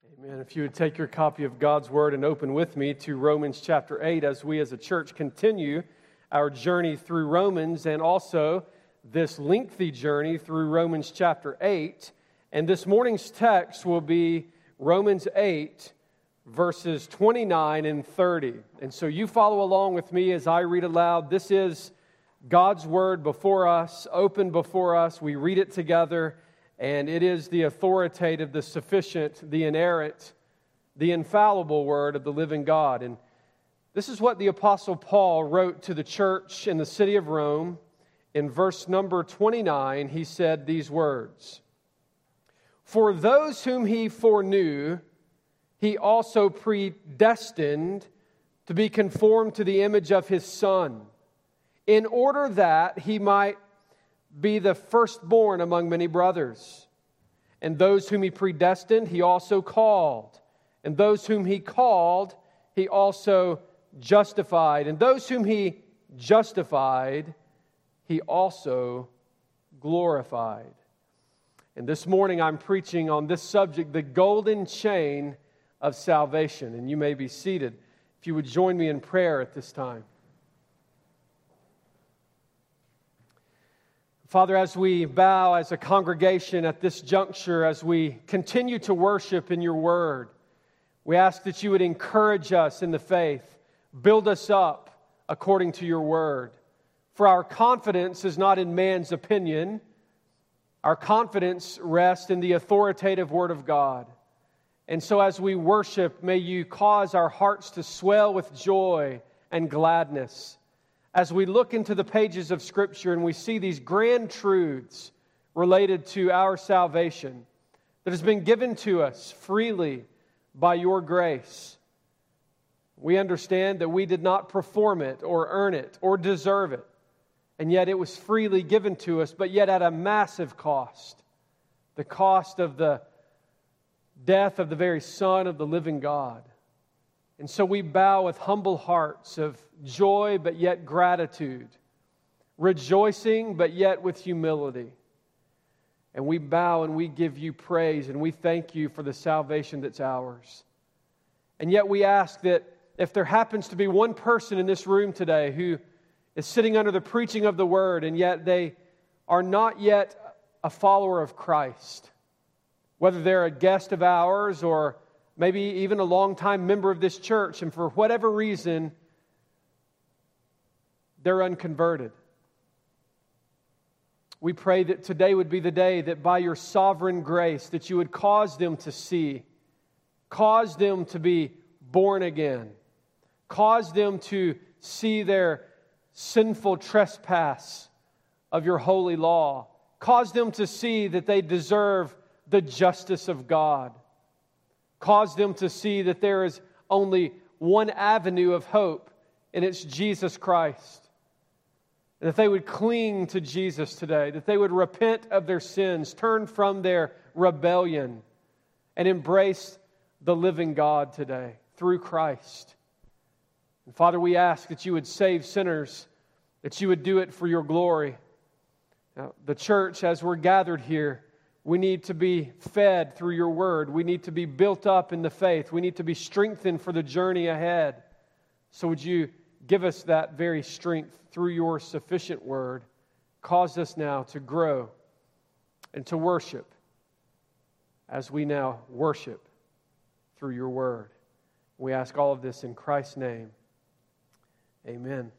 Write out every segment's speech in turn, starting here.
Amen. If you would take your copy of God's Word and open with me to Romans chapter 8 as we as a church continue our journey through Romans and also this lengthy journey through Romans chapter 8. And this morning's text will be Romans 8, verses 29 and 30. And so you follow along with me as I read aloud. This is God's Word before us, open before us. We read it together. And it is the authoritative, the sufficient, the inerrant, the infallible Word of the living God. And this is what the Apostle Paul wrote to the church in the city of Rome. In verse number 29, he said these words, "For those whom he foreknew, he also predestined to be conformed to the image of his Son, in order that he might be the firstborn among many brothers. And those whom he predestined, he also called. And those whom he called, he also justified. And those whom he justified, he also glorified." And this morning I'm preaching on this subject, the golden chain of salvation. And you may be seated. If you would join me in prayer at this time. Father, as we bow as a congregation at this juncture, as we continue to worship in your word, we ask that you would encourage us in the faith, build us up according to your word. For our confidence is not in man's opinion. Our confidence rests in the authoritative word of God. And so as we worship, may you cause our hearts to swell with joy and gladness. As we look into the pages of Scripture and we see these grand truths related to our salvation that has been given to us freely by your grace, we understand that we did not perform it or earn it or deserve it, and yet it was freely given to us, but yet at a massive cost, the cost of the death of the very Son of the living God. And so we bow with humble hearts of joy, but yet gratitude, rejoicing, but yet with humility. And we bow and we give you praise, and we thank you for the salvation that's ours. And yet we ask that if there happens to be one person in this room today who is sitting under the preaching of the Word, and yet they are not yet a follower of Christ, whether they're a guest of ours or maybe even a longtime member of this church, and for whatever reason, they're unconverted. We pray that today would be the day that by your sovereign grace, that you would cause them to see, cause them to be born again, cause them to see their sinful trespass of your holy law, cause them to see that they deserve the justice of God. Cause them to see that there is only one avenue of hope, and it's Jesus Christ. And that they would cling to Jesus today, that they would repent of their sins, turn from their rebellion, and embrace the living God today through Christ. And Father, we ask that you would save sinners, that you would do it for your glory. Now, the church, as we're gathered here, we need to be fed through your word. We need to be built up in the faith. We need to be strengthened for the journey ahead. So would you give us that very strength through your sufficient word? Cause us now to grow and to worship as we now worship through your word. We ask all of this in Christ's name. Amen.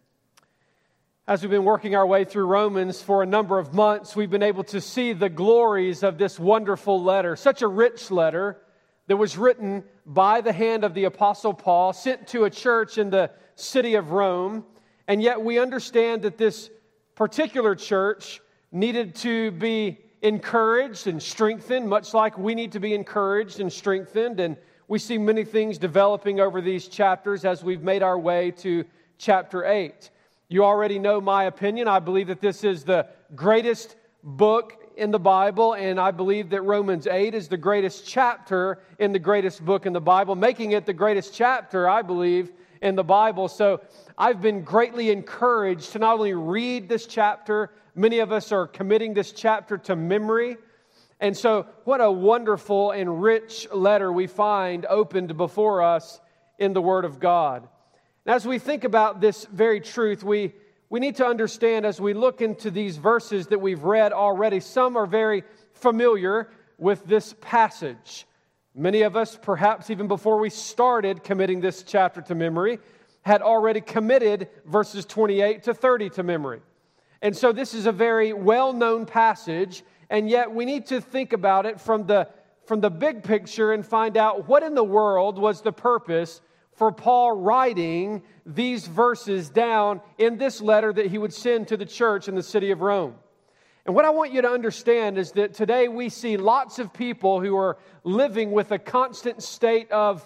As we've been working our way through Romans for a number of months, we've been able to see the glories of this wonderful letter. Such a rich letter that was written by the hand of the Apostle Paul, sent to a church in the city of Rome. And yet we understand that this particular church needed to be encouraged and strengthened, much like we need to be encouraged and strengthened. And we see many things developing over these chapters as we've made our way to chapter 8. You already know my opinion. I believe that this is the greatest book in the Bible, and I believe that Romans 8 is the greatest chapter in the greatest book in the Bible, making it the greatest chapter, I believe, in the Bible. So I've been greatly encouraged to not only read this chapter, many of us are committing this chapter to memory, And so, what a wonderful and rich letter we find opened before us in the Word of God. And as we think about this very truth, we need to understand as we look into these verses that we've read already, some are very familiar with this passage. Many of us, perhaps even before we started committing this chapter to memory, had already committed verses 28 to 30 to memory. And so this is a very well-known passage, and yet we need to think about it from the big picture and find out what in the world was the purpose for Paul writing these verses down in this letter that he would send to the church in the city of Rome. And what I want you to understand is that today we see lots of people who are living with a constant state of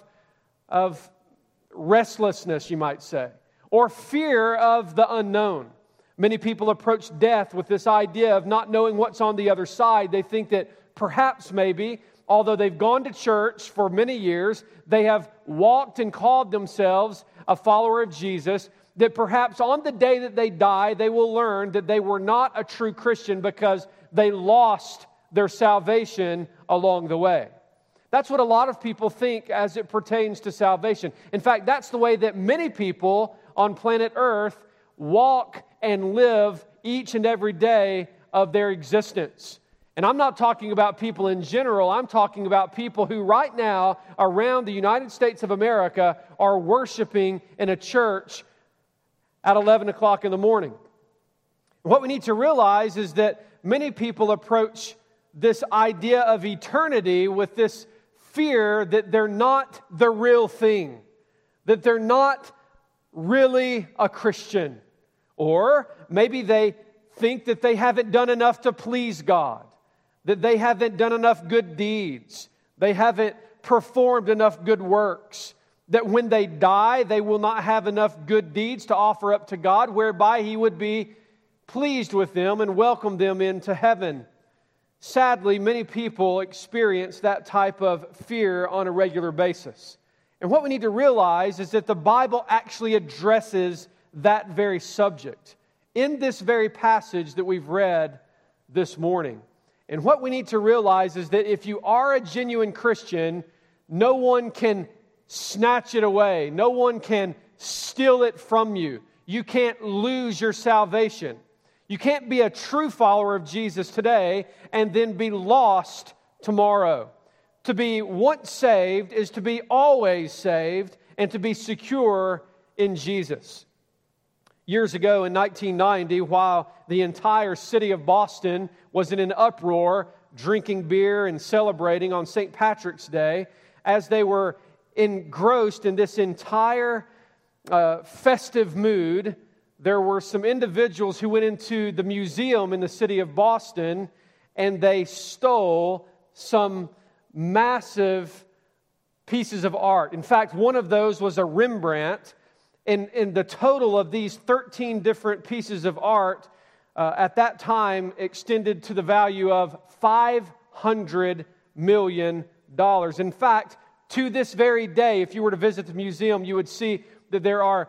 restlessness, you might say, or fear of the unknown. Many people approach death with this idea of not knowing what's on the other side. They think that perhaps maybe, although they've gone to church for many years, they have walked and called themselves a follower of Jesus, that perhaps on the day that they die, they will learn that they were not a true Christian because they lost their salvation along the way. That's what a lot of people think as it pertains to salvation. In fact, that's the way that many people on planet Earth walk and live each and every day of their existence. And I'm not talking about people in general. I'm talking about people who right now around the United States of America are worshiping in a church at 11 o'clock in the morning. What we need to realize is that many people approach this idea of eternity with this fear that they're not the real thing, that they're not really a Christian. Or maybe they think that they haven't done enough to please God, that they haven't done enough good deeds, they haven't performed enough good works, that when they die, they will not have enough good deeds to offer up to God, whereby He would be pleased with them and welcome them into heaven. Sadly, many people experience that type of fear on a regular basis. And what we need to realize is that the Bible actually addresses that very subject in this very passage that we've read this morning. And what we need to realize is that if you are a genuine Christian, no one can snatch it away. No one can steal it from you. You can't lose your salvation. You can't be a true follower of Jesus today and then be lost tomorrow. To be once saved is to be always saved and to be secure in Jesus. Years ago in 1990, while the entire city of Boston was in an uproar, drinking beer and celebrating on St. Patrick's Day, as they were engrossed in this entire festive mood, there were some individuals who went into the museum in the city of Boston and they stole some massive pieces of art. In fact, one of those was a Rembrandt. And the total of these 13 different pieces of art at that time extended to the value of $500 million. In fact, to this very day, if you were to visit the museum, you would see that there are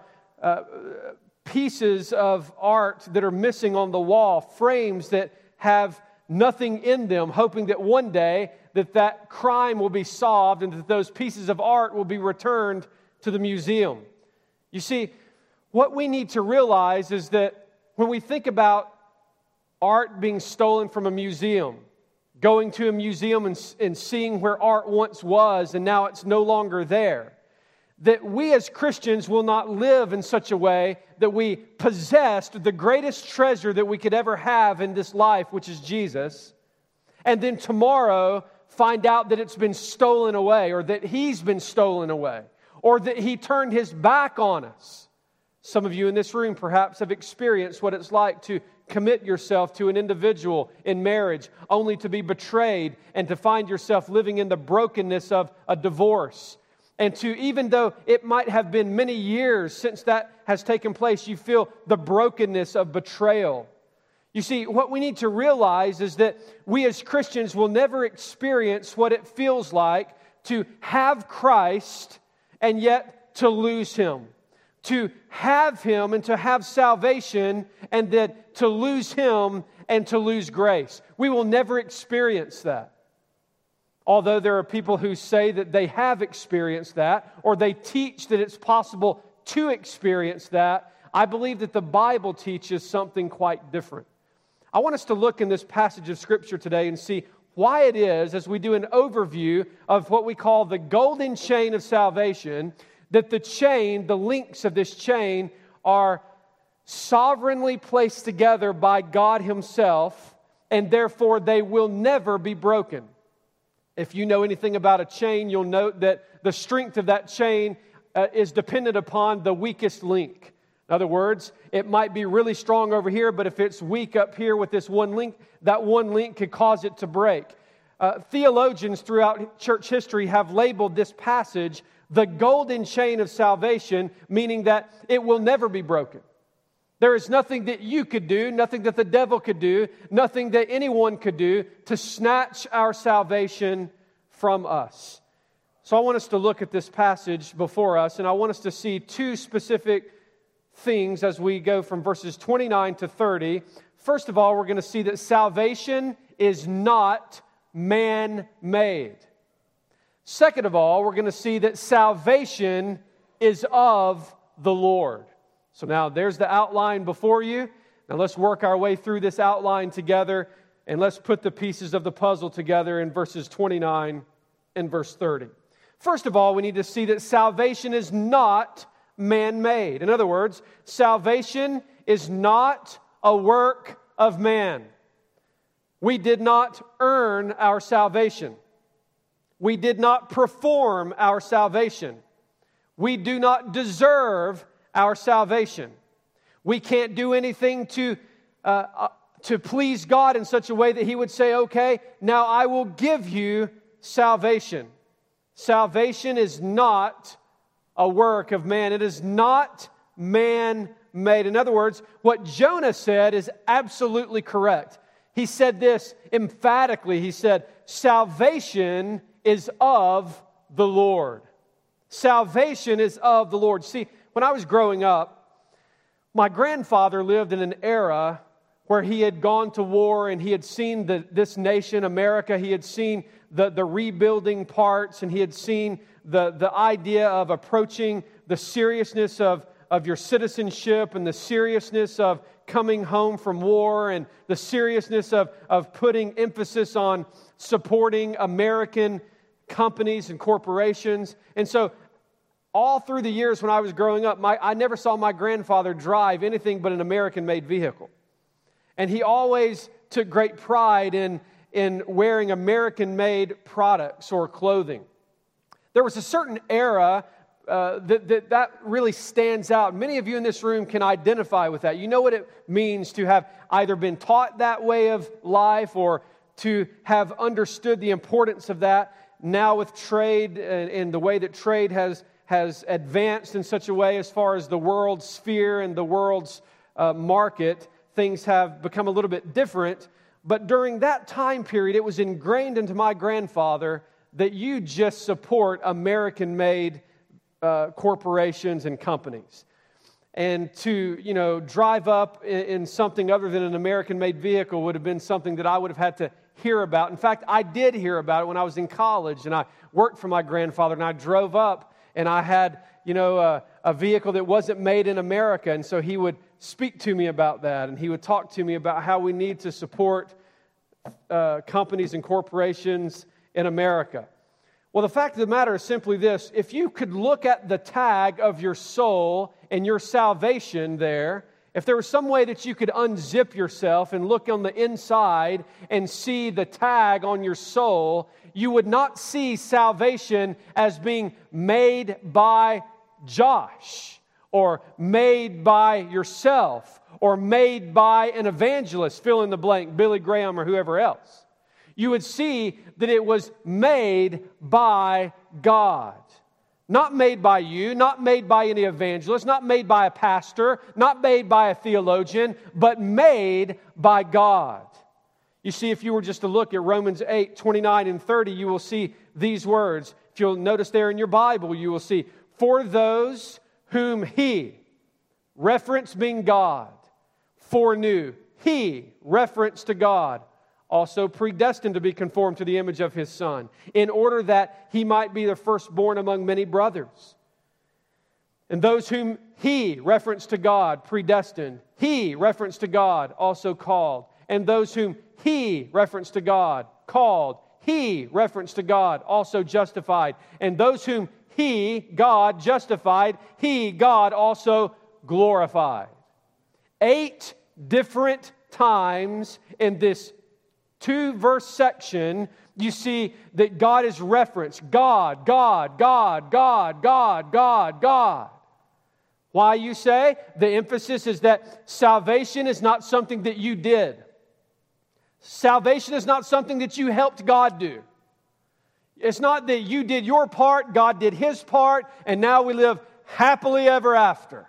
pieces of art that are missing on the wall, frames that have nothing in them, hoping that one day that crime will be solved and that those pieces of art will be returned to the museum. You see, what we need to realize is that when we think about art being stolen from a museum, going to a museum and seeing where art once was and now it's no longer there, that we as Christians will not live in such a way that we possessed the greatest treasure that we could ever have in this life, which is Jesus, and then tomorrow find out that it's been stolen away or that He's been stolen away, or that He turned His back on us. Some of you in this room perhaps have experienced what it's like to commit yourself to an individual in marriage only to be betrayed and to find yourself living in the brokenness of a divorce. And to, even though it might have been many years since that has taken place, you feel the brokenness of betrayal. You see, what we need to realize is that we as Christians will never experience what it feels like to have Christ and yet to lose Him. To have Him and to have salvation and then to lose Him and to lose grace. We will never experience that. Although there are people who say that they have experienced that, or they teach that it's possible to experience that, I believe that the Bible teaches something quite different. I want us to look in this passage of Scripture today and see why it is, as we do an overview of what we call the golden chain of salvation, that the chain, the links of this chain, are sovereignly placed together by God Himself, and therefore they will never be broken. If you know anything about a chain, you'll note that the strength of that chain is dependent upon the weakest link. In other words, it might be really strong over here, but if it's weak up here with this one link, that one link could cause it to break. Theologians throughout church history have labeled this passage the golden chain of salvation, meaning that it will never be broken. There is nothing that you could do, nothing that the devil could do, nothing that anyone could do to snatch our salvation from us. So I want us to look at this passage before us, and I want us to see two specific things as we go from verses 29 to 30. First of all, we're going to see that salvation is not man-made. Second of all, we're going to see that salvation is of the Lord. So now there's the outline before you. Now let's work our way through this outline together, and let's put the pieces of the puzzle together in verses 29 and verse 30. First of all, we need to see that salvation is not man-made. In other words, salvation is not a work of man. We did not earn our salvation. We did not perform our salvation. We do not deserve our salvation. We can't do anything to please God in such a way that He would say, okay, now I will give you salvation. Salvation is not a work of man. It is not man-made. In other words, what Jonah said is absolutely correct. He said this emphatically. He said, salvation is of the Lord. Salvation is of the Lord. See, when I was growing up, my grandfather lived in an era where he had gone to war and he had seen this nation, America. He had seen the rebuilding parts, and he had seen the idea of approaching the seriousness of your citizenship and the seriousness of coming home from war and the seriousness of putting emphasis on supporting American companies and corporations. And so all through the years when I was growing up, I never saw my grandfather drive anything but an American-made vehicle. And he always took great pride in wearing American-made products or clothing. There was a certain era that really stands out. Many of you in this room can identify with that. You know what it means to have either been taught that way of life or to have understood the importance of that. Now with trade and the way that trade has advanced in such a way as far as the world's sphere and the world's market, things have become a little bit different. But during that time period, it was ingrained into my grandfather that you just support American-made corporations and companies. And to, drive up in something other than an American-made vehicle would have been something that I would have had to hear about. In fact, I did hear about it when I was in college, and I worked for my grandfather, and I drove up, and I had, a vehicle that wasn't made in America. And so he would speak to me about that, and he would talk to me about how we need to support companies and corporations in America. Well, the fact of the matter is simply this. If you could look at the tag of your soul and your salvation there, if there was some way that you could unzip yourself and look on the inside and see the tag on your soul, you would not see salvation as being made by Josh or made by yourself or made by an evangelist, fill in the blank, Billy Graham or whoever else. You would see that it was made by God. Not made by you, not made by any evangelist, not made by a pastor, not made by a theologian, but made by God. You see, if you were just to look at Romans 8, 29 and 30, you will see these words. If you'll notice there in your Bible, you will see, for those whom He, reference being God, foreknew, He, reference to God, also predestined to be conformed to the image of His Son, in order that He might be the firstborn among many brothers. And those whom He, reference to God, predestined, He, reference to God, also called. And those whom He, reference to God, called, He, reference to God, also justified. And those whom He, God, justified, He, God, also glorified. 8 different times in this 2-verse section, you see that God is referenced. God, God, God, God, God, God, God. Why, you say? The emphasis is that salvation is not something that you did. Salvation is not something that you helped God do. It's not that you did your part, God did His part, and now we live happily ever after.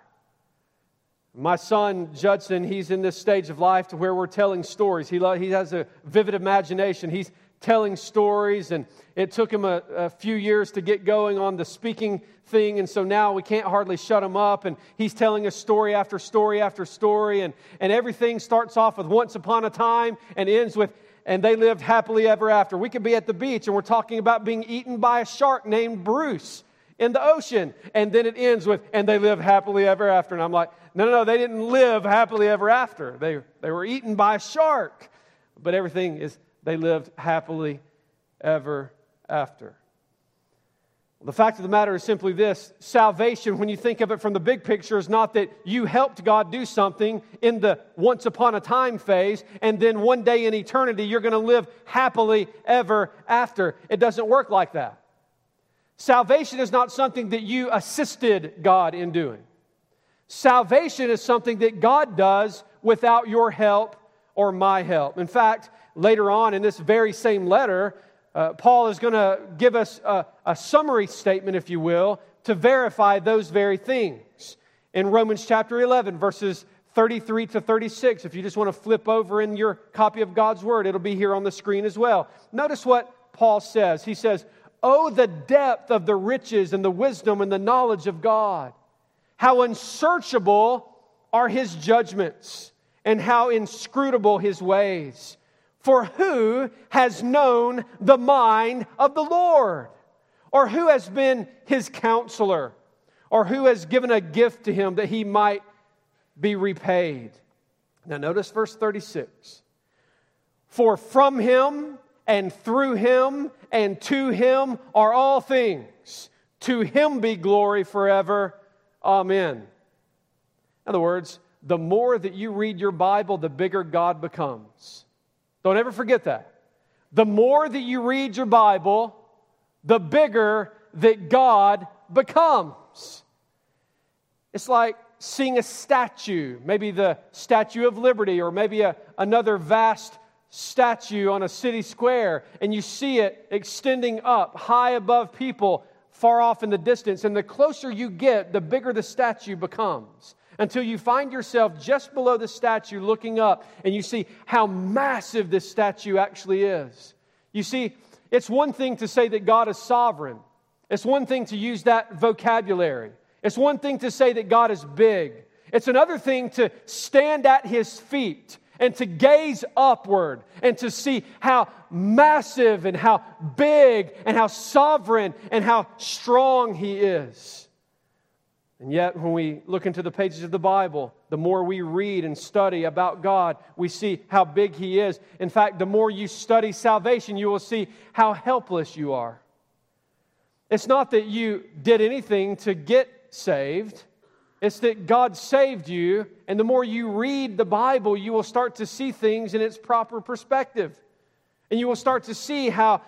My son, Judson, he's in this stage of life to where we're telling stories. He has a vivid imagination. He's telling stories, and it took him a few years to get going on the speaking thing, and so now we can't hardly shut him up, and he's telling us story after story after story, and everything starts off with once upon a time and ends with, and they lived happily ever after. We could be at the beach, and we're talking about being eaten by a shark named Bruce in the ocean, and then it ends with, and they live happily ever after. And I'm like, no, they didn't live happily ever after. They were eaten by a shark. But everything is, they lived happily ever after. The fact of the matter is simply this: salvation, when you think of it from the big picture, is not that you helped God do something in the once upon a time phase, and then one day in eternity you're going to live happily ever after. It doesn't work like that. Salvation is not something that you assisted God in doing. Salvation is something that God does without your help or my help. In fact, later on in this very same letter, Paul is going to give us a summary statement, if you will, to verify those very things. In Romans chapter 11, verses 33 to 36, if you just want to flip over in your copy of God's Word, it'll be here on the screen as well. Notice what Paul says. He says, "Oh, the depth of the riches and the wisdom and the knowledge of God! How unsearchable are His judgments, and how inscrutable His ways! For who has known the mind of the Lord? Or who has been His counselor? Or who has given a gift to Him that He might be repaid?" Now notice verse 36. "For from Him and through Him and to Him are all things. To Him be glory forever. Amen." In other words, the more that you read your Bible, the bigger God becomes. Don't ever forget that. The more that you read your Bible, the bigger that God becomes. It's like seeing a statue, maybe the Statue of Liberty, or maybe another vast statue on a city square, and you see it extending up high above people far off in the distance, and the closer you get, the bigger the statue becomes, until you find yourself just below the statue looking up, and you see how massive this statue actually is. You see, it's one thing to say that God is sovereign. It's one thing to use that vocabulary. It's one thing to say that God is big. It's another thing to stand at His feet and to gaze upward and to see how massive and how big and how sovereign and how strong He is. And yet, when we look into the pages of the Bible, the more we read and study about God, we see how big He is. In fact, the more you study salvation, you will see how helpless you are. It's not that you did anything to get saved. It's that God saved you, and the more you read the Bible, you will start to see things in its proper perspective. And you will start to see how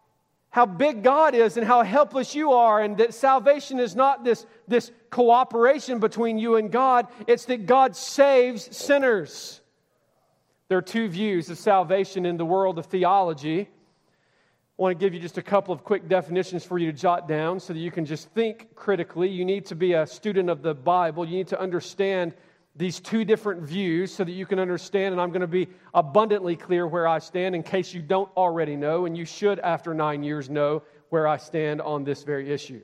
big God is and how helpless you are, and that salvation is not this cooperation between you and God. It's that God saves sinners. There are two views of salvation in the world of theology. I want to give you just a couple of quick definitions for you to jot down so that you can just think critically. You need to be a student of the Bible. You need to understand these two different views so that you can understand, and I'm going to be abundantly clear where I stand in case you don't already know, and you should, after 9 years, know where I stand on this very issue.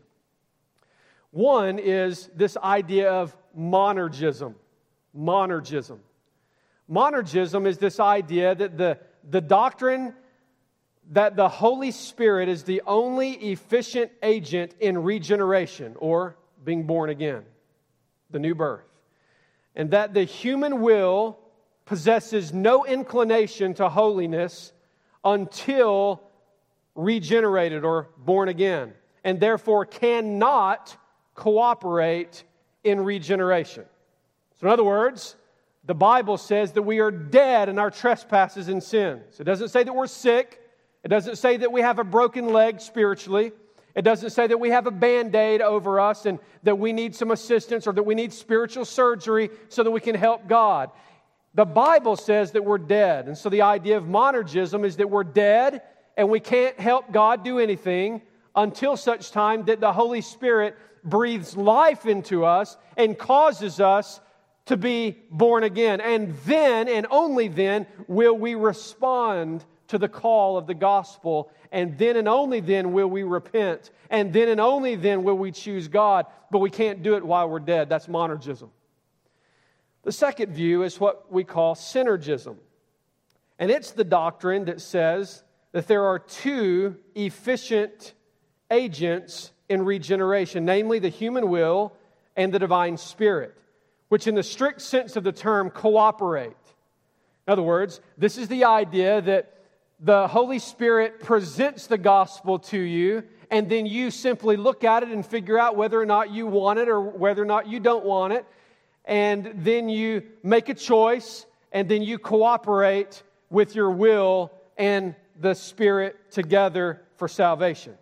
One is this idea of monergism. Monergism. Monergism is this idea that the doctrine that the Holy Spirit is the only efficient agent in regeneration, or being born again, the new birth. And that the human will possesses no inclination to holiness until regenerated or born again, and therefore cannot cooperate in regeneration. So in other words, the Bible says that we are dead in our trespasses and sins. It doesn't say that we're sick. It doesn't say that we have a broken leg spiritually. It doesn't say that we have a Band-Aid over us and that we need some assistance or that we need spiritual surgery so that we can help God. The Bible says that we're dead. And so the idea of monergism is that we're dead and we can't help God do anything until such time that the Holy Spirit breathes life into us and causes us to be born again. And then, and only then, will we respond to the call of the gospel. And then and only then will we repent. And then and only then will we choose God. But we can't do it while we're dead. That's monergism. The second view is what we call synergism. And it's the doctrine that says that there are two efficient agents in regeneration, namely the human will and the divine spirit, which in the strict sense of the term cooperate. In other words, this is the idea that the Holy Spirit presents the gospel to you, and then you simply look at it and figure out whether or not you want it or whether or not you don't want it. And then you make a choice, and then you cooperate with your will and the Spirit together for salvation.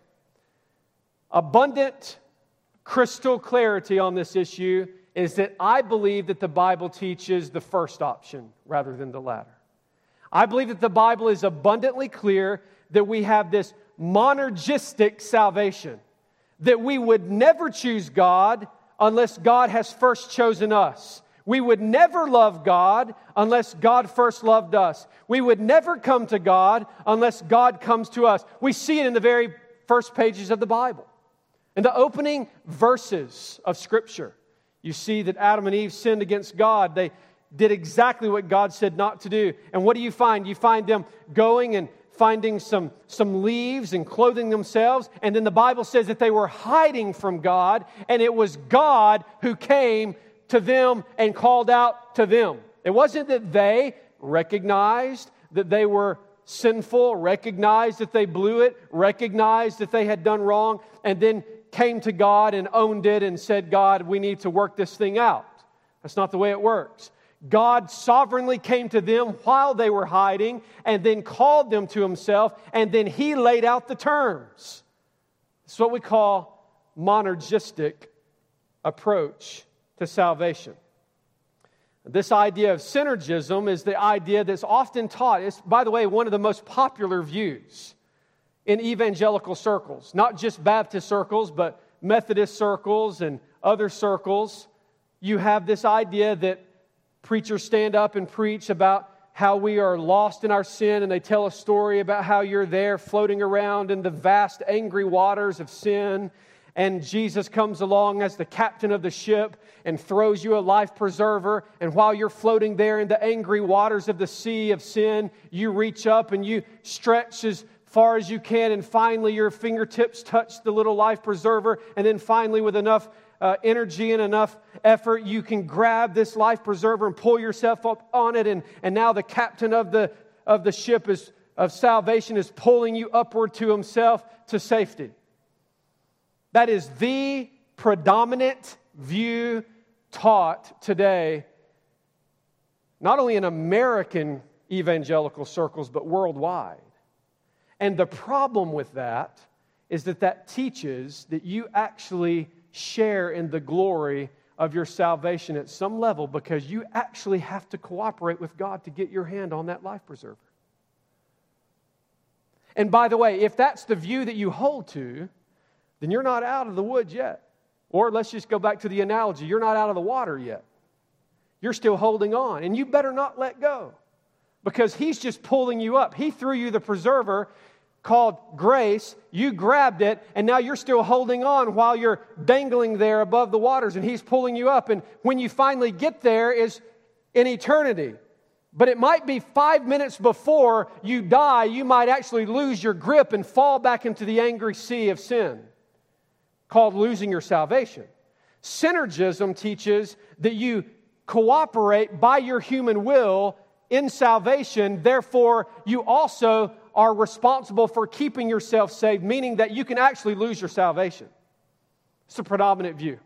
Abundant, crystal clarity on this issue is that I believe that the Bible teaches the first option rather than the latter. I believe that the Bible is abundantly clear that we have this monergistic salvation, that we would never choose God unless God has first chosen us. We would never love God unless God first loved us. We would never come to God unless God comes to us. We see it in the very first pages of the Bible. In the opening verses of Scripture, you see that Adam and Eve sinned against God. They did exactly what God said not to do. And what do you find? You find them going and finding some leaves and clothing themselves. And then the Bible says that they were hiding from God, and it was God who came to them and called out to them. It wasn't that they recognized that they were sinful, recognized that they blew it, recognized that they had done wrong, and then came to God and owned it and said, God, we need to work this thing out. That's not the way it works. God sovereignly came to them while they were hiding and then called them to Himself, and then He laid out the terms. It's what we call monergistic approach to salvation. This idea of synergism is the idea that's often taught. It's, by the way, one of the most popular views in evangelical circles, not just Baptist circles, but Methodist circles and other circles. You have this idea that preachers stand up and preach about how we are lost in our sin, and they tell a story about how you're there floating around in the vast angry waters of sin, and Jesus comes along as the captain of the ship and throws you a life preserver, and while you're floating there in the angry waters of the sea of sin, you reach up and you stretch as far as you can, and finally your fingertips touch the little life preserver, and then finally with enough energy and enough effort, you can grab this life preserver and pull yourself up on it, and now the captain of the ship of salvation is pulling you upward to himself to safety. That is the predominant view taught today, not only in American evangelical circles, but worldwide. And the problem with that is that teaches that you actually share in the glory of your salvation at some level, because you actually have to cooperate with God to get your hand on that life preserver. And by the way, if that's the view that you hold to, then you're not out of the woods yet. Or let's just go back to the analogy, you're not out of the water yet. You're still holding on, and you better not let go, because He's just pulling you up. He threw you the preserver called grace, you grabbed it, and now you're still holding on while you're dangling there above the waters, and He's pulling you up. And when you finally get there is in eternity. But it might be 5 minutes before you die, you might actually lose your grip and fall back into the angry sea of sin, called losing your salvation. Synergism teaches that you cooperate by your human will in salvation. Therefore, you also are responsible for keeping yourself saved, meaning that you can actually lose your salvation. It's a predominant view.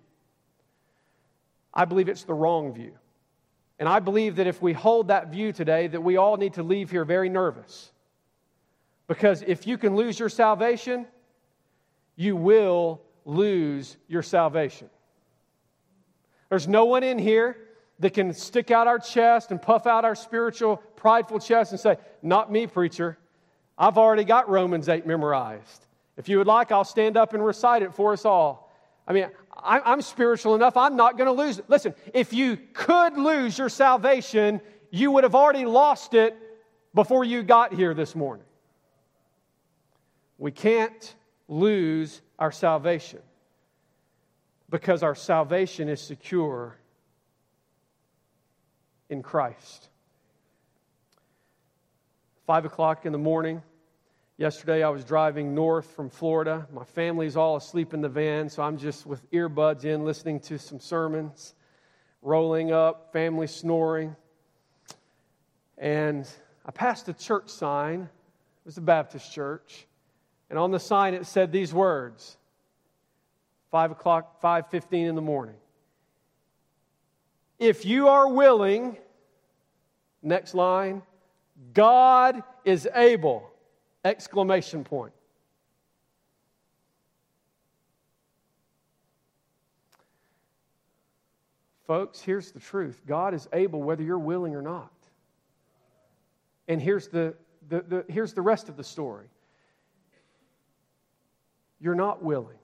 I believe it's the wrong view. And I believe that if we hold that view today, that we all need to leave here very nervous. Because if you can lose your salvation, you will lose your salvation. There's no one in here that can stick out our chest and puff out our spiritual, prideful chest and say, "Not me, preacher. I've already got Romans 8 memorized. If you would like, I'll stand up and recite it for us all." I mean, I'm spiritual enough, I'm not going to lose it. Listen, if you could lose your salvation, you would have already lost it before you got here this morning. We can't lose our salvation because our salvation is secure in Christ. 5 o'clock in the morning. Yesterday I was driving north from Florida. My family's all asleep in the van, so I'm just with earbuds in listening to some sermons, rolling up, family snoring. And I passed a church sign. It was a Baptist church. And on the sign it said these words, 5:15 in the morning. "If you are willing," next line, "God is able!" Exclamation point. Folks, here's the truth. God is able whether you're willing or not. And here's the rest of the story. You're not willing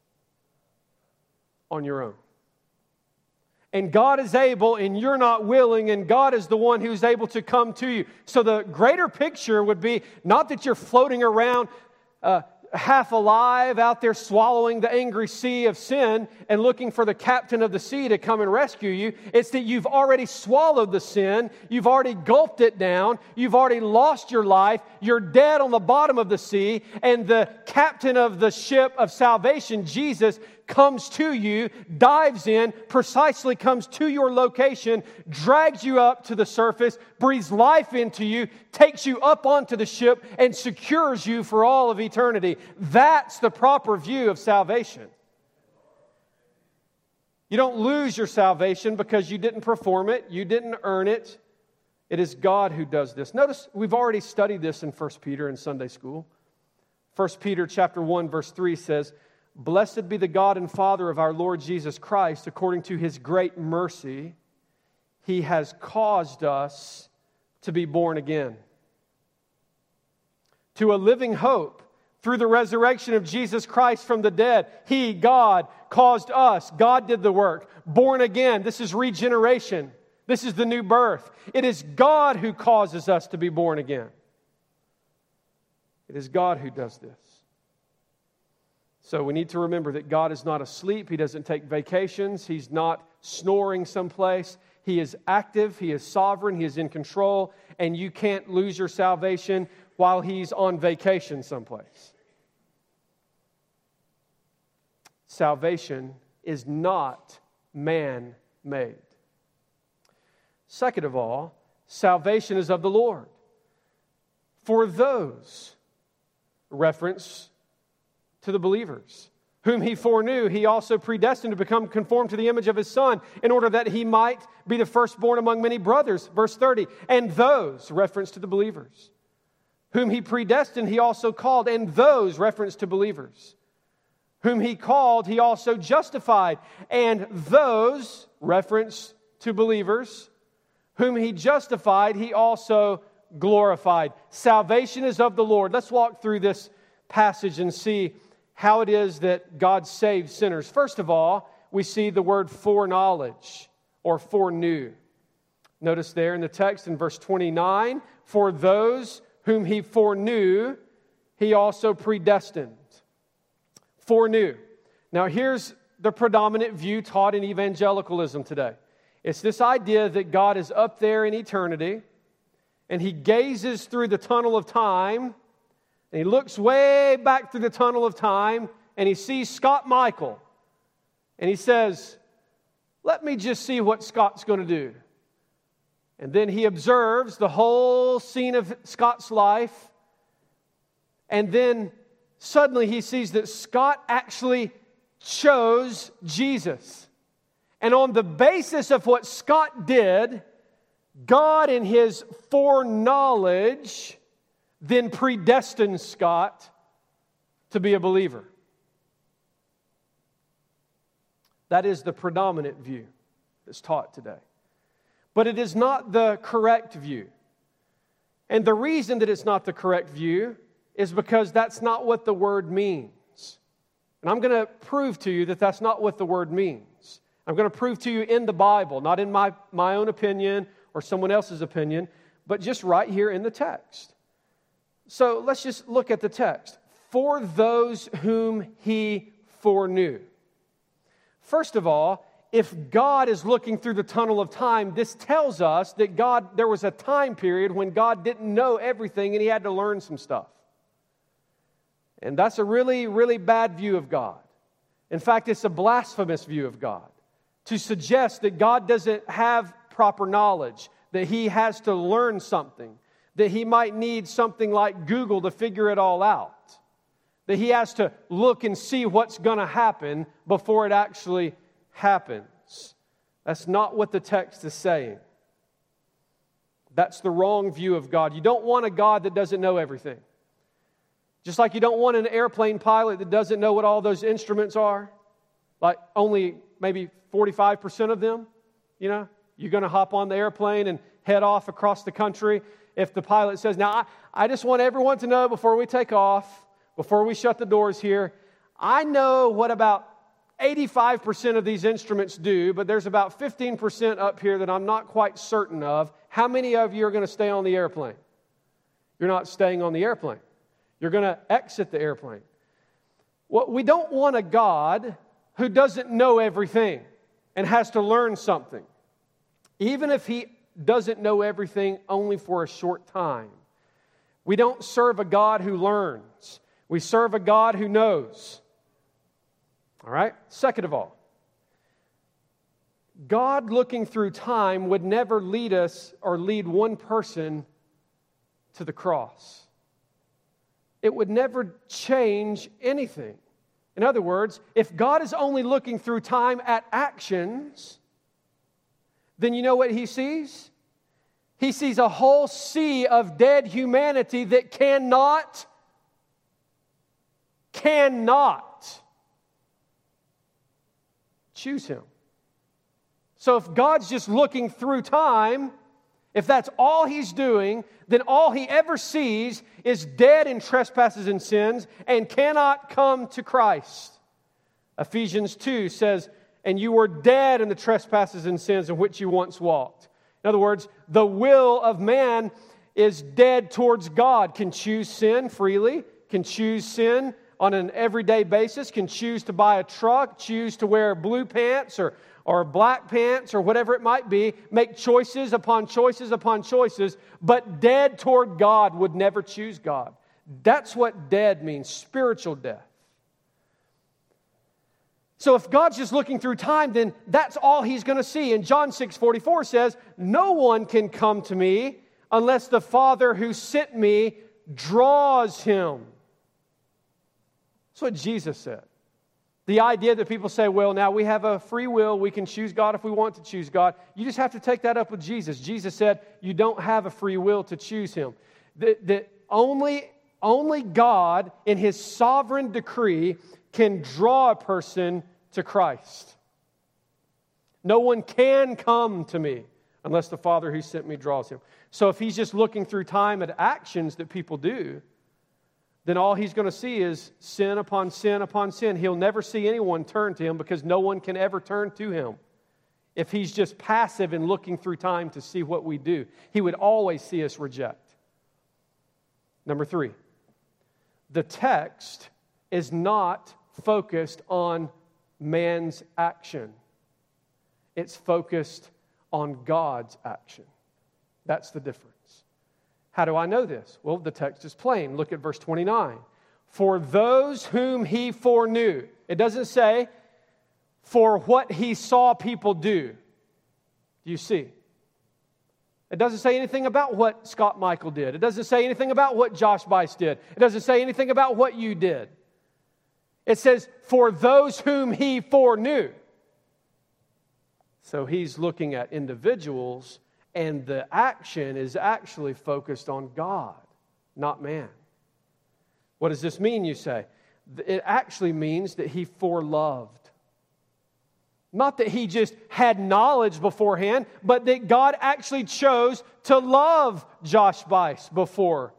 on your own. And God is able, and you're not willing, and God is the one who's able to come to you. So the greater picture would be not that you're floating around half alive out there swallowing the angry sea of sin and looking for the captain of the sea to come and rescue you. It's that you've already swallowed the sin. You've already gulped it down. You've already lost your life. You're dead on the bottom of the sea. And the captain of the ship of salvation, Jesus, comes to you, dives in, precisely comes to your location, drags you up to the surface, breathes life into you, takes you up onto the ship, and secures you for all of eternity. That's the proper view of salvation. You don't lose your salvation because you didn't perform it, you didn't earn it. It is God who does this. Notice we've already studied this in 1 Peter in Sunday school. 1 Peter chapter 1 verse 3 says, "Blessed be the God and Father of our Lord Jesus Christ, according to His great mercy, He has caused us to be born again to a living hope through the resurrection of Jesus Christ from the dead." He, God, caused us. God did the work. Born again. This is regeneration. This is the new birth. It is God who causes us to be born again. It is God who does this. So we need to remember that God is not asleep. He doesn't take vacations. He's not snoring someplace. He is active. He is sovereign. He is in control. And you can't lose your salvation while He's on vacation someplace. Salvation is not man-made. Second of all, salvation is of the Lord. For those, reference to the believers, whom He foreknew, He also predestined to become conformed to the image of His Son, in order that He might be the firstborn among many brothers. Verse 30, and those, reference to the believers, whom He predestined, He also called, and those, reference to believers, whom He called, He also justified, and those, reference to believers, whom He justified, He also glorified. Salvation is of the Lord. Let's walk through this passage and see how it is that God saves sinners. First of all, we see the word foreknowledge or foreknew. Notice there in the text in verse 29, for those whom He foreknew, He also predestined. Foreknew. Now here's the predominant view taught in evangelicalism today. It's this idea that God is up there in eternity and he gazes through the tunnel of time, and he looks way back through the tunnel of time, and he sees Scott Michael, and he says, let me just see what Scott's going to do. And then he observes the whole scene of Scott's life, and then suddenly he sees that Scott actually chose Jesus. And on the basis of what Scott did, God in His foreknowledge then predestined Scott to be a believer. That is the predominant view that's taught today. But it is not the correct view. And the reason that it's not the correct view is because that's not what the word means. And I'm going to prove to you that that's not what the word means. I'm going to prove to you in the Bible, not in my own opinion or someone else's opinion, but just right here in the text. So let's just look at the text. For those whom He foreknew. First of all, if God is looking through the tunnel of time, this tells us that there was a time period when God didn't know everything and He had to learn some stuff. And that's a really, really bad view of God. In fact, it's a blasphemous view of God to suggest that God doesn't have proper knowledge, that He has to learn something, that He might need something like Google to figure it all out, that He has to look and see what's going to happen before it actually happens. That's not what the text is saying. That's the wrong view of God. You don't want a God that doesn't know everything. Just like you don't want an airplane pilot that doesn't know what all those instruments are, like only maybe 45% of them, you know? You're going to hop on the airplane and head off across the country. If the pilot says, now, I just want everyone to know before we take off, before we shut the doors here, I know what about 85% of these instruments do, but there's about 15% up here that I'm not quite certain of. How many of you are going to stay on the airplane? You're not staying on the airplane. You're going to exit the airplane. Well, we don't want a God who doesn't know everything and has to learn something. Even if He doesn't know everything only for a short time. We don't serve a God who learns. We serve a God who knows. All right? Second of all, God looking through time would never lead us or lead one person to the cross. It would never change anything. In other words, if God is only looking through time at actions, then you know what He sees? He sees a whole sea of dead humanity that cannot choose Him. So if God's just looking through time, if that's all He's doing, then all He ever sees is dead in trespasses and sins and cannot come to Christ. Ephesians 2 says, and you were dead in the trespasses and sins in which you once walked. In other words, the will of man is dead towards God, can choose sin freely, can choose sin on an everyday basis, can choose to buy a truck, choose to wear blue pants or black pants or whatever it might be, make choices upon choices upon choices, but dead toward God would never choose God. That's what dead means, spiritual death. So if God's just looking through time, then that's all He's going to see. And John 6:44 says, no one can come to me unless the Father who sent me draws him. That's what Jesus said. The idea that people say, well, now we have a free will, we can choose God if we want to choose God. You just have to take that up with Jesus. Jesus said, you don't have a free will to choose Him. That only God in His sovereign decree can draw a person to Christ. No one can come to me unless the Father who sent me draws him. So if He's just looking through time at actions that people do, then all He's going to see is sin upon sin upon sin. He'll never see anyone turn to Him because no one can ever turn to Him. If He's just passive and looking through time to see what we do, He would always see us reject. Number 3, the text is not focused on man's action. It's focused on God's action. That's the difference. How do I know this? Well, the text is plain. Look at verse 29. For those whom he foreknew. It doesn't say for what he saw people do. Do you see? It doesn't say anything about what Scott Michael did. It doesn't say anything about what Josh Bice did. It doesn't say anything about what you did. It says, for those whom he foreknew. So he's looking at individuals, and the action is actually focused on God, not man. What does this mean, you say? It actually means that he foreloved. Not that he just had knowledge beforehand, but that God actually chose to love Josh Bice before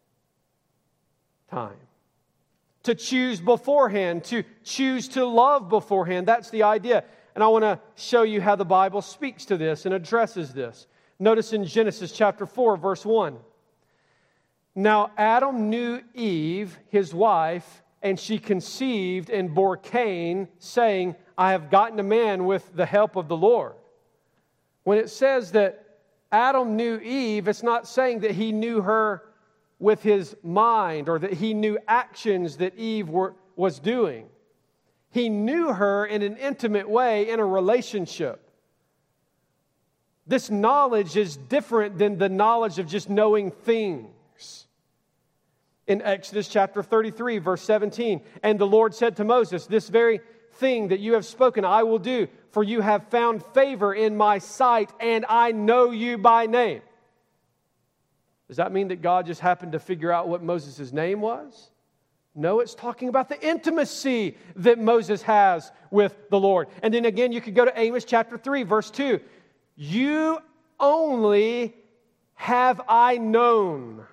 time. To choose beforehand, to choose to love beforehand. That's the idea. And I want to show you how the Bible speaks to this and addresses this. Notice in Genesis chapter 4, verse 1. Now Adam knew Eve, his wife, and she conceived and bore Cain, saying, I have gotten a man with the help of the Lord. When it says that Adam knew Eve, it's not saying that he knew her with his mind or that he knew actions that Eve was doing. He knew her in an intimate way in a relationship. This knowledge is different than the knowledge of just knowing things. In Exodus chapter 33, verse 17, and the Lord said to Moses, this very thing that you have spoken, I will do, for you have found favor in my sight, and I know you by name. Does that mean that God just happened to figure out what Moses' name was? No, it's talking about the intimacy that Moses has with the Lord. And then again, you could go to Amos chapter 3, verse 2. You only have I known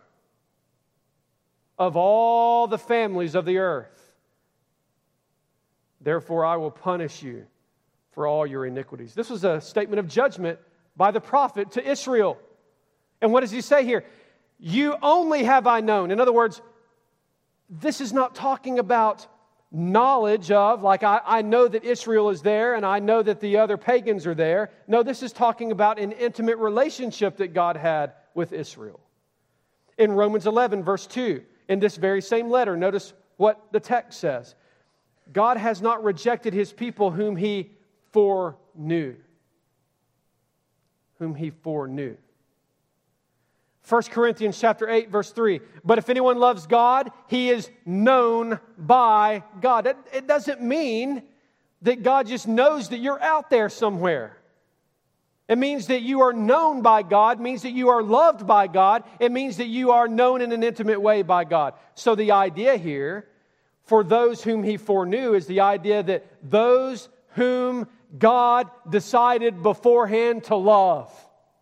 of all the families of the earth. Therefore, I will punish you for all your iniquities. This was a statement of judgment by the prophet to Israel. And what does he say here? You only have I known. In other words, this is not talking about knowledge of, like I know that Israel is there and I know that the other pagans are there. No, this is talking about an intimate relationship that God had with Israel. In Romans 11, verse 2, in this very same letter, notice what the text says. God has not rejected his people whom he foreknew. Whom he foreknew. 1 Corinthians chapter 8, verse 3. But if anyone loves God, he is known by God. It doesn't mean that God just knows that you're out there somewhere. It means that you are known by God. It means that you are loved by God. It means that you are known in an intimate way by God. So the idea here, for those whom he foreknew, is the idea that those whom God decided beforehand to love.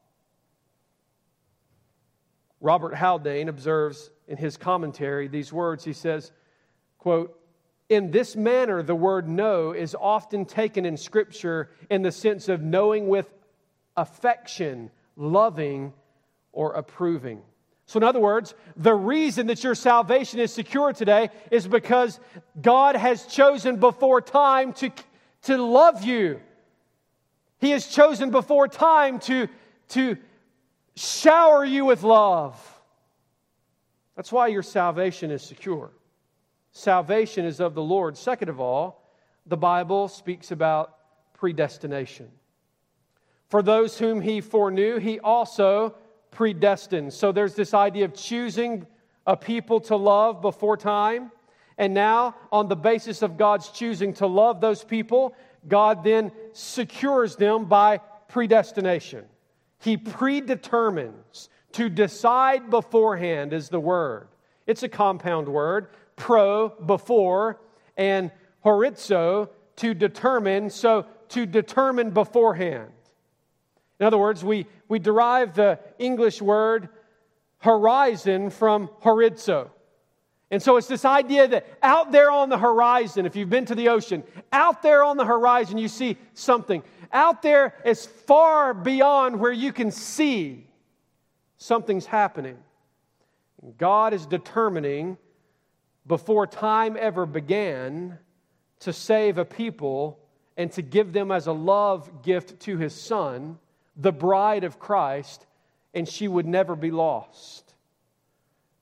Robert Haldane observes in his commentary these words. He says, quote, in this manner, the word know is often taken in Scripture in the sense of knowing with affection, loving, or approving. So in other words, the reason that your salvation is secure today is because God has chosen before time to love you. He has chosen before time to shower you with love. That's why your salvation is secure. Salvation is of the Lord. Second of all, the Bible speaks about predestination. For those whom he foreknew, he also predestined. So there's this idea of choosing a people to love before time. And now, on the basis of God's choosing to love those people, God then secures them by predestination. He predetermines. To decide beforehand is the word. It's a compound word. Pro, before, and horizo, to determine. So, to determine beforehand. In other words, we derive the English word horizon from horizo. And so it's this idea that out there on the horizon, if you've been to the ocean, out there on the horizon you see something. Out there as far beyond where you can see, something's happening. God is determining before time ever began to save a people and to give them as a love gift to His Son, the bride of Christ, and she would never be lost.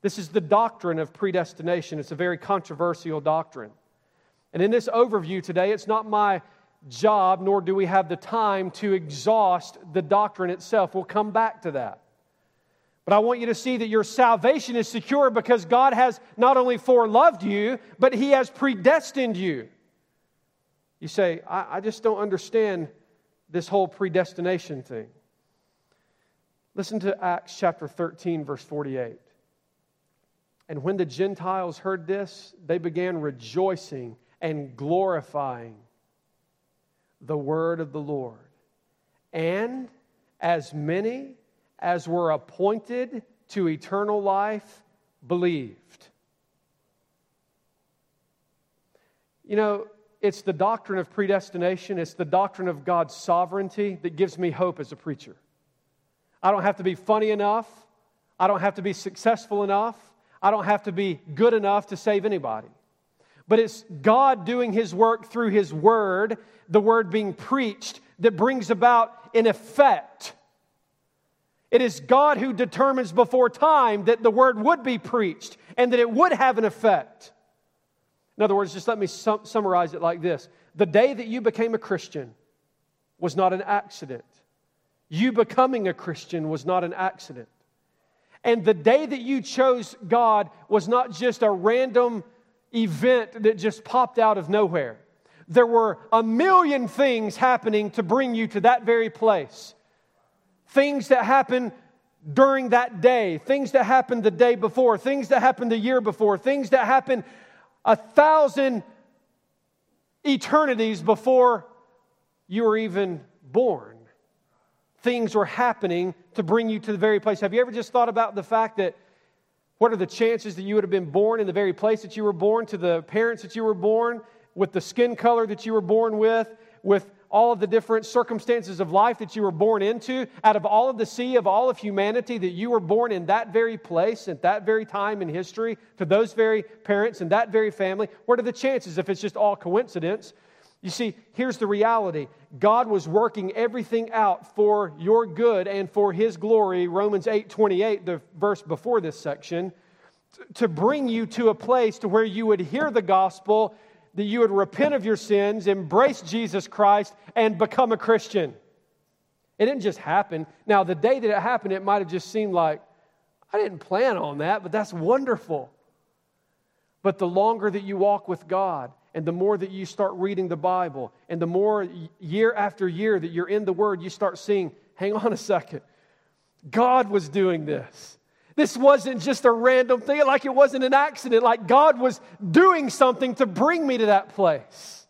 This is the doctrine of predestination. It's a very controversial doctrine. And in this overview today, it's not my job, nor do we have the time to exhaust the doctrine itself. We'll come back to that. But I want you to see that your salvation is secure because God has not only foreloved you, but He has predestined you. You say, I just don't understand this whole predestination thing. Listen to Acts chapter 13, verse 48. And when the Gentiles heard this, they began rejoicing and glorifying the word of the Lord. And as many as were appointed to eternal life believed. You know, it's the doctrine of predestination, it's the doctrine of God's sovereignty that gives me hope as a preacher. I don't have to be funny enough. I don't have to be successful enough. I don't have to be good enough to save anybody. But it's God doing His work through His Word, the Word being preached, that brings about an effect. It is God who determines before time that the Word would be preached and that it would have an effect. In other words, just let me summarize it like this. The day that you became a Christian was not an accident. You becoming a Christian was not an accident. And the day that you chose God was not just a random event that just popped out of nowhere. There were a million things happening to bring you to that very place. Things that happened during that day, things that happened the day before, things that happened the year before, things that happened 1,000 eternities before you were even born. Things were happening to bring you to the very place. Have you ever just thought about the fact that what are the chances that you would have been born in the very place that you were born, to the parents that you were born, with the skin color that you were born with all of the different circumstances of life that you were born into, out of all of the sea of all of humanity, that you were born in that very place, at that very time in history, to those very parents and that very family? What are the chances if it's just all coincidence? You see, here's the reality. God was working everything out for your good and for His glory, Romans 8:28, the verse before this section, to bring you to a place to where you would hear the gospel, that you would repent of your sins, embrace Jesus Christ, and become a Christian. It didn't just happen. Now, the day that it happened, it might have just seemed like, I didn't plan on that, but that's wonderful. But the longer that you walk with God, and the more that you start reading the Bible, and the more year after year that you're in the Word, you start seeing, hang on a second, God was doing this. This wasn't just a random thing, like it wasn't an accident, like God was doing something to bring me to that place.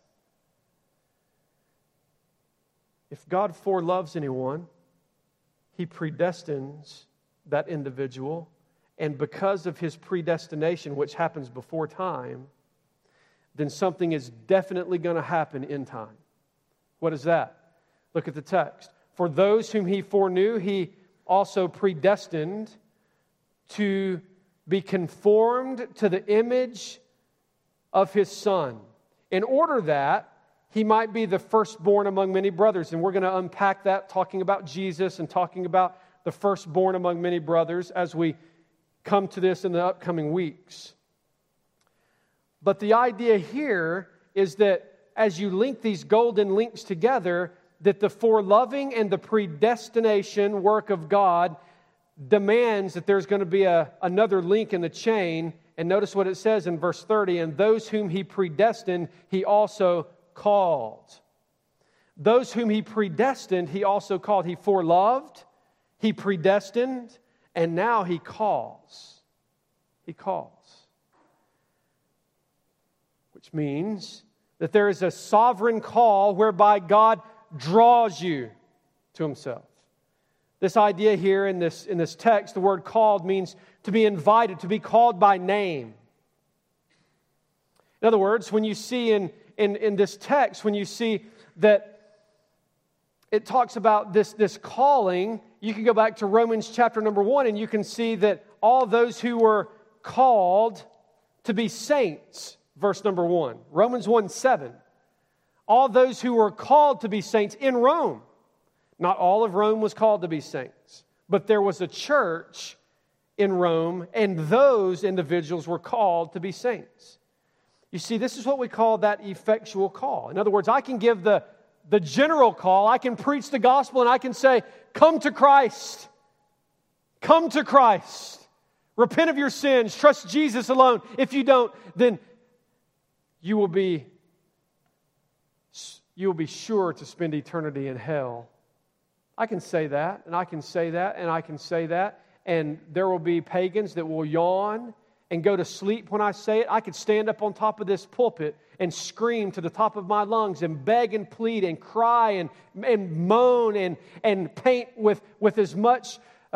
If God foreloves anyone, He predestines that individual, and because of His predestination, which happens before time, then something is definitely going to happen in time. What is that? Look at the text. For those whom He foreknew, He also predestined to be conformed to the image of His Son, in order that He might be the firstborn among many brothers. And we're going to unpack that, talking about Jesus and talking about the firstborn among many brothers as we come to this in the upcoming weeks. But the idea here is that as you link these golden links together, that the foreloving and the predestination work of God demands that there's going to be another link in the chain. And notice what it says in verse 30, and those whom He predestined, He also called. Those whom He predestined, He also called. He foreloved, He predestined, and now He calls. He calls. Which means that there is a sovereign call whereby God draws you to Himself. This idea here in this text, the word called means to be invited, to be called by name. In other words, when you see in this text, when you see that it talks about this calling, you can go back to Romans chapter number 1 and you can see that all those who were called to be saints, verse number 1, Romans 1:7, all those who were called to be saints in Rome. Not all of Rome was called to be saints, but there was a church in Rome, and those individuals were called to be saints. You see, this is what we call that effectual call. In other words, I can give the general call, I can preach the gospel, and I can say, come to Christ. Come to Christ. Repent of your sins. Trust Jesus alone. If you don't, then you will be sure to spend eternity in hell. I can say that, and I can say that, and I can say that, and there will be pagans that will yawn and go to sleep when I say it. I could stand up on top of this pulpit and scream to the top of my lungs and beg and plead and cry and moan and paint with as much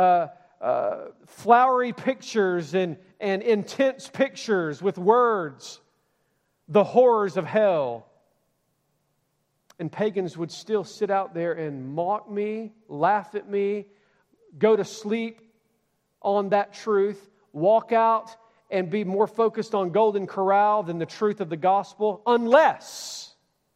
flowery pictures and intense pictures with words the horrors of hell. And pagans would still sit out there and mock me, laugh at me, go to sleep on that truth, walk out and be more focused on Golden Corral than the truth of the gospel, unless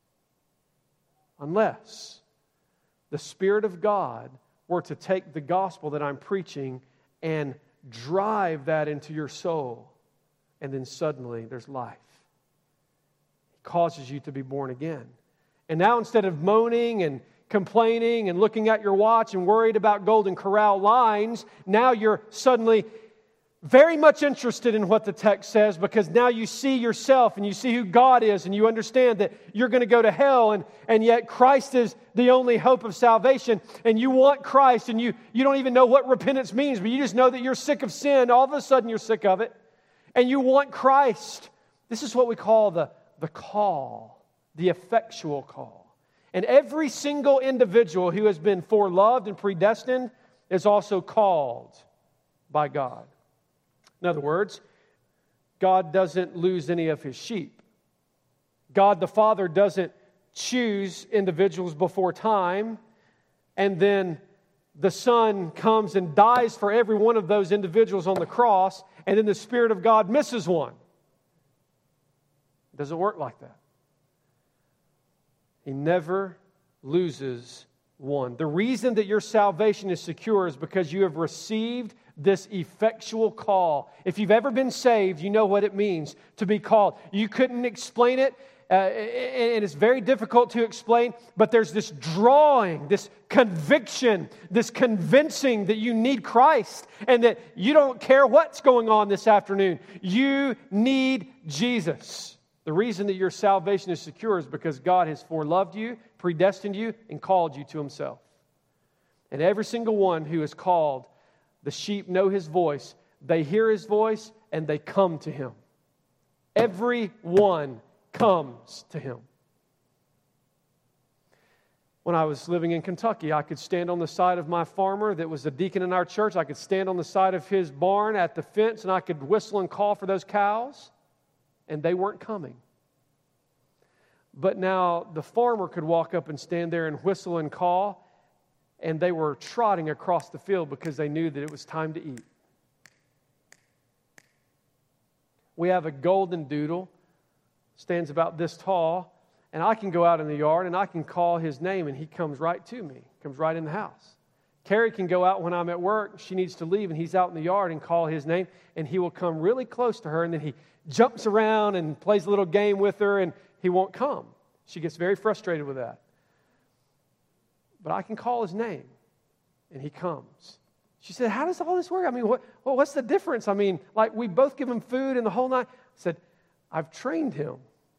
the Spirit of God were to take the gospel that I'm preaching and drive that into your soul, and then suddenly there's life. It causes you to be born again. And now instead of moaning and complaining and looking at your watch and worried about Golden Corral lines, now you're suddenly very much interested in what the text says, because now you see yourself and you see who God is, and you understand that you're going to go to hell, and yet Christ is the only hope of salvation, and you want Christ, and you don't even know what repentance means, but you just know that you're sick of sin. All of a sudden you're sick of it, and you want Christ. This is what we call the call, the effectual call. And every single individual who has been foreloved and predestined is also called by God. In other words, God doesn't lose any of His sheep. God the Father doesn't choose individuals before time, and then the Son comes and dies for every one of those individuals on the cross, and then the Spirit of God misses one. It doesn't work like that. He never loses one. The reason that your salvation is secure is because you have received this effectual call. If you've ever been saved, you know what it means to be called. You couldn't explain it, and it's very difficult to explain, but there's this drawing, this conviction, this convincing that you need Christ and that you don't care what's going on this afternoon. You need Jesus. The reason that your salvation is secure is because God has foreloved you, predestined you, and called you to Himself. And every single one who is called, the sheep know His voice, they hear His voice, and they come to Him. Every one comes to Him. When I was living in Kentucky, I could stand on the side of my farmer that was a deacon in our church. I could stand on the side of his barn at the fence, and I could whistle and call for those cows, and they weren't coming. But now the farmer could walk up and stand there and whistle and call, and they were trotting across the field because they knew that it was time to eat. We have a golden doodle, stands about this tall, and I can go out in the yard and I can call his name and he comes right to me, comes right in the house. Carrie can go out when I'm at work, she needs to leave, and he's out in the yard and call his name, and he will come really close to her, and then he jumps around and plays a little game with her, and he won't come. She gets very frustrated with that. But I can call his name, and he comes. She said, how does all this work? I mean, what's the difference? I mean, like, we both give him food and the whole night. I said, I've trained him.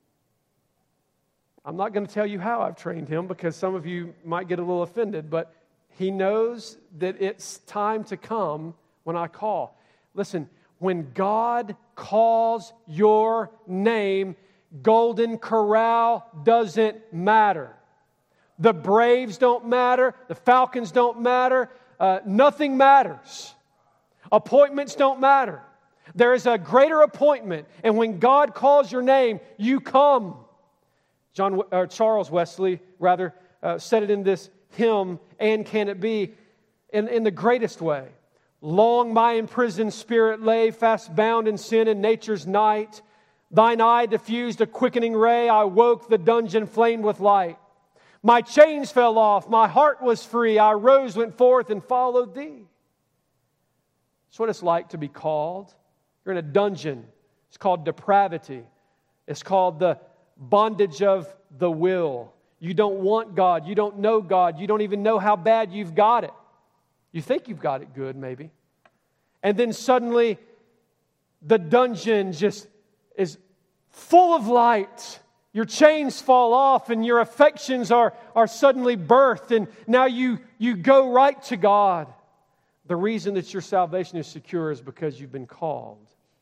I'm not going to tell you how I've trained him because some of you might get a little offended, but he knows that it's time to come when I call. Listen, when God calls your name, Golden Corral doesn't matter. The Braves don't matter. The Falcons don't matter. Nothing matters. Appointments don't matter. There is a greater appointment, and when God calls your name, you come. Charles Wesley, said it in this hymn, "And Can It Be?" in the greatest way. Long my imprisoned spirit lay, fast bound in sin in nature's night. Thine eye diffused a quickening ray, I woke, the dungeon flamed with light. My chains fell off, my heart was free, I rose, went forth, and followed thee. It's what it's like to be called. You're in a dungeon. It's called depravity. It's called the bondage of the will. You don't want God. You don't know God. You don't even know how bad you've got it. You think you've got it good, maybe. And then suddenly, the dungeon just is full of light. Your chains fall off and your affections are suddenly birthed. And now you go right to God. The reason that your salvation is secure is because you've been called.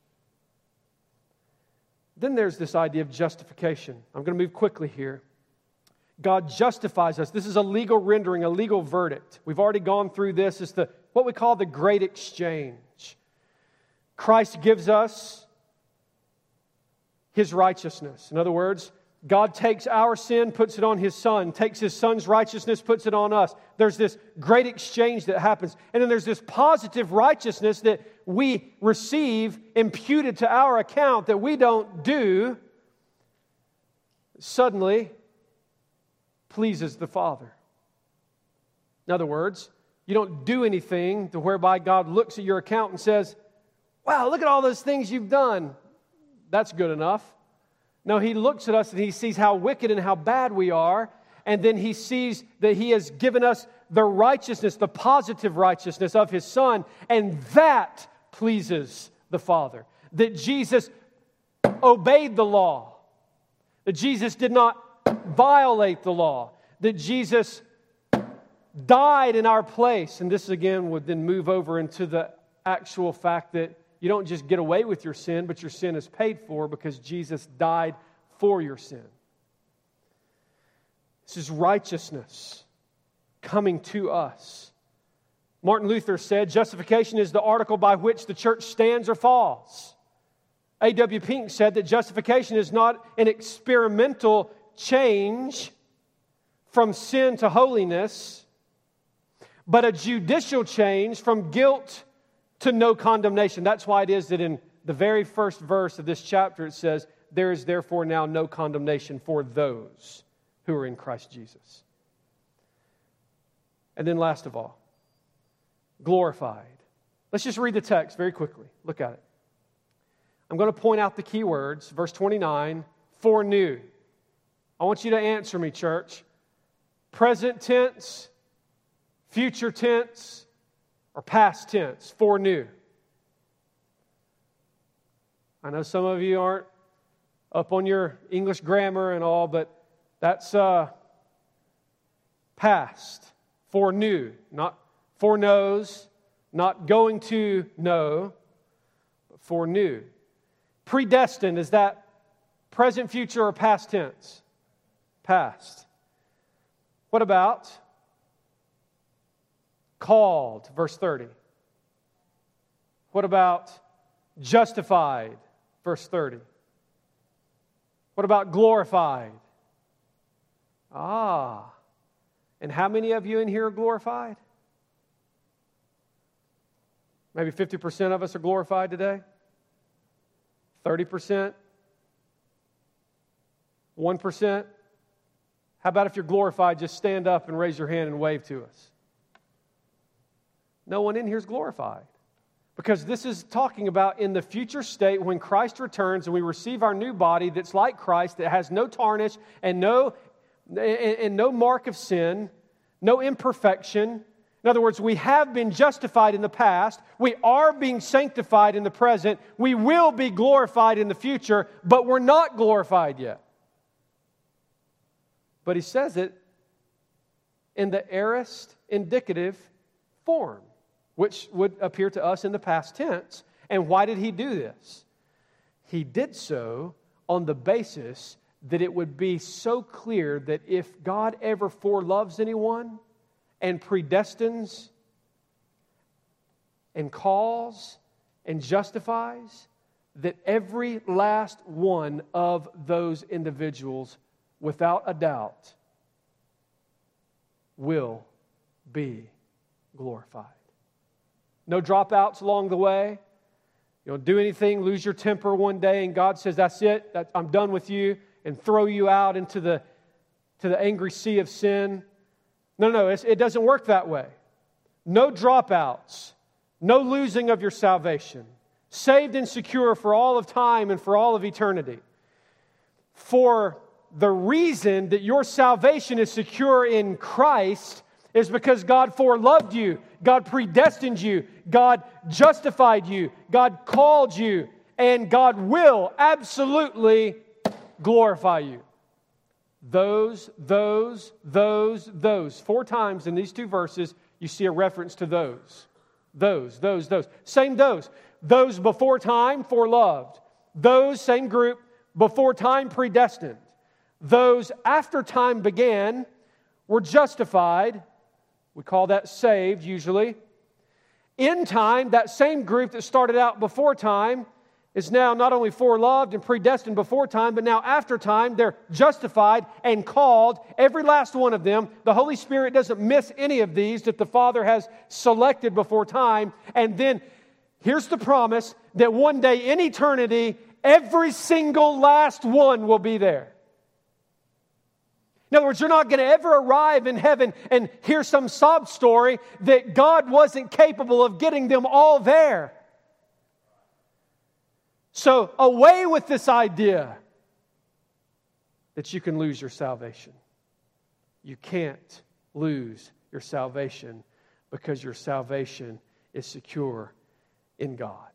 Then there's this idea of justification. I'm going to move quickly here. God justifies us. This is a legal rendering, a legal verdict. We've already gone through this. It's what we call the great exchange. Christ gives us His righteousness. In other words, God takes our sin, puts it on His Son, takes His Son's righteousness, puts it on us. There's this great exchange that happens. And then there's this positive righteousness that we receive imputed to our account that we don't do. Suddenly pleases the Father. In other words, you don't do anything to whereby God looks at your account and says, wow, look at all those things you've done. That's good enough. No, He looks at us and He sees how wicked and how bad we are. And then He sees that He has given us the righteousness, the positive righteousness of His Son. And that pleases the Father. That Jesus obeyed the law. That Jesus did not violate the law. That Jesus died in our place. And this again would then move over into the actual fact that you don't just get away with your sin, but your sin is paid for because Jesus died for your sin. This is righteousness coming to us. Martin Luther said, justification is the article by which the church stands or falls. A.W. Pink said that justification is not an experimental change from sin to holiness, but a judicial change from guilt to no condemnation. That's why it is that in the very first verse of this chapter it says, there is therefore now no condemnation for those who are in Christ Jesus. And then last of all, glorified. Let's just read the text very quickly. Look at it. I'm going to point out the key words. Verse 29, foreknew. I want you to answer me, church. Present tense, future tense, or past tense, foreknew. I know some of you aren't up on your English grammar and all, but that's past, foreknew, not foreknows, not going to know, but foreknew. Predestined, is that present, future, or past tense? Past. What about called, verse 30? What about justified, verse 30? What about glorified? And how many of you in here are glorified? Maybe 50% of us are glorified today? 30%? 1%? How about if you're glorified, just stand up and raise your hand and wave to us? No one in here is glorified. Because this is talking about in the future state when Christ returns and we receive our new body that's like Christ, that has no tarnish and no mark of sin, no imperfection. In other words, we have been justified in the past. We are being sanctified in the present. We will be glorified in the future, but we're not glorified yet. But he says it in the aorist indicative form, which would appear to us in the past tense. And why did he do this? He did so on the basis that it would be so clear that if God ever foreloves anyone and predestines and calls and justifies, that every last one of those individuals, without a doubt, will be glorified. No dropouts along the way. You don't do anything, lose your temper one day, and God says, that's it, I'm done with you, and throw you out into the angry sea of sin. No, it doesn't work that way. No dropouts. No losing of your salvation. Saved and secure for all of time and for all of eternity. For the reason that your salvation is secure in Christ is because God foreloved you, God predestined you, God justified you, God called you, and God will absolutely glorify you. Those. 4 times in these 2 verses, you see a reference to those. Those. Same those. Those before time, foreloved. Those, same group, before time, predestined. Those after time began were justified. We call that saved usually. In time, that same group that started out before time is now not only foreloved and predestined before time, but now after time, they're justified and called, every last one of them. The Holy Spirit doesn't miss any of these that the Father has selected before time. And then here's the promise that one day in eternity, every single last one will be there. In other words, you're not going to ever arrive in heaven and hear some sob story that God wasn't capable of getting them all there. So away with this idea that you can lose your salvation. You can't lose your salvation because your salvation is secure in God.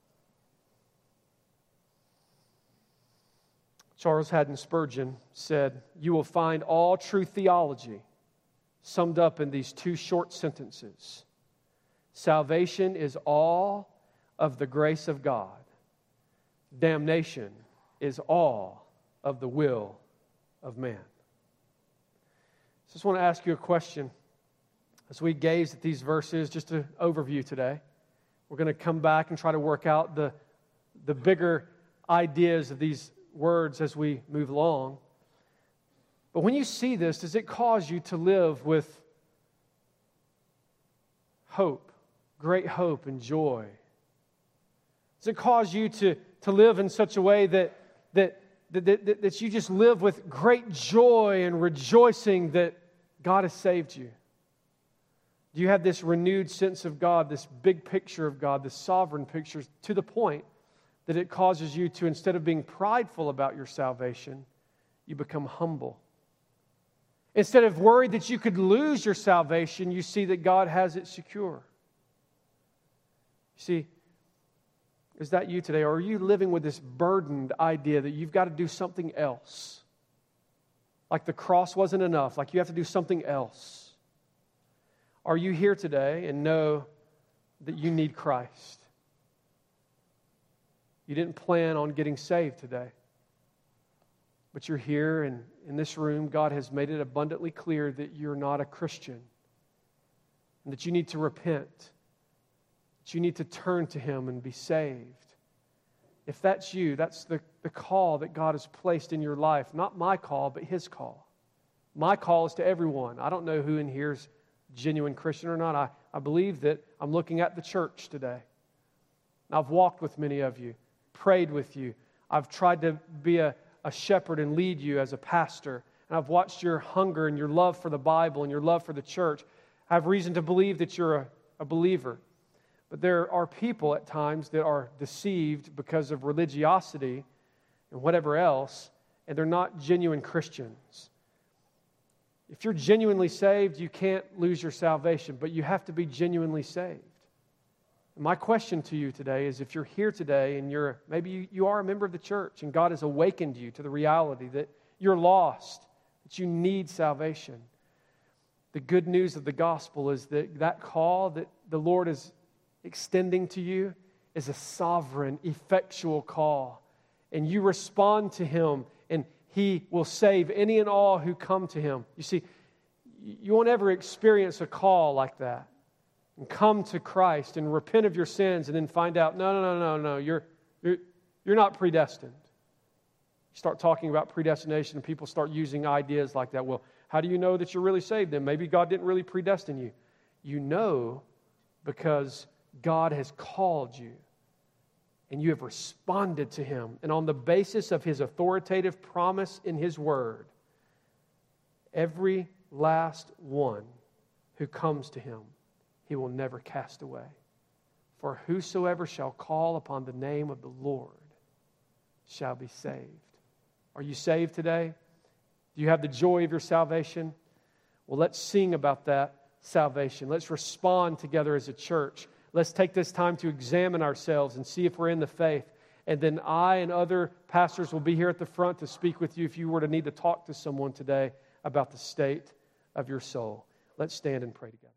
Charles Haddon Spurgeon said, "You will find all true theology summed up in these 2 short sentences. Salvation is all of the grace of God. Damnation is all of the will of man." I just want to ask you a question as we gaze at these verses, just an overview today. We're going to come back and try to work out the bigger ideas of these words as we move along. But when you see this, does it cause you to live with hope, great hope and joy? Does it cause you to live in such a way that you just live with great joy and rejoicing that God has saved you? Do you have this renewed sense of God, this big picture of God, this sovereign picture, to the point that it causes you to, instead of being prideful about your salvation, you become humble? Instead of worried that you could lose your salvation, you see that God has it secure. You see, is that you today? Or are you living with this burdened idea that you've got to do something else? Like the cross wasn't enough, like you have to do something else. Are you here today and know that you need Christ? You didn't plan on getting saved today. But you're here, and in this room, God has made it abundantly clear that you're not a Christian. And that you need to repent. That you need to turn to Him and be saved. If that's you, that's the call that God has placed in your life. Not my call, but His call. My call is to everyone. I don't know who in here is genuine Christian or not. I believe that I'm looking at the church today. I've walked with many of you, prayed with you. I've tried to be a shepherd and lead you as a pastor. And I've watched your hunger and your love for the Bible and your love for the church. I have reason to believe that you're a believer. But there are people at times that are deceived because of religiosity and whatever else, and they're not genuine Christians. If you're genuinely saved, you can't lose your salvation, but you have to be genuinely saved. And my question to you today is, if you're here today and maybe you are a member of the church and God has awakened you to the reality that you're lost, that you need salvation. The good news of the gospel is that call that the Lord is extending to you is a sovereign, effectual call. And you respond to Him, and He will save any and all who come to Him. You see, you won't ever experience a call like that and come to Christ and repent of your sins and then find out, no, you're not predestined. You start talking about predestination and people start using ideas like that. Well, how do you know that you're really saved then? Maybe God didn't really predestine you. You know because God has called you and you have responded to Him. And on the basis of His authoritative promise in His Word, every last one who comes to Him, He will never cast away. For whosoever shall call upon the name of the Lord shall be saved. Are you saved today? Do you have the joy of your salvation? Well, let's sing about that salvation. Let's respond together as a church. Let's take this time to examine ourselves and see if we're in the faith. And then I and other pastors will be here at the front to speak with you if you were to need to talk to someone today about the state of your soul. Let's stand and pray together.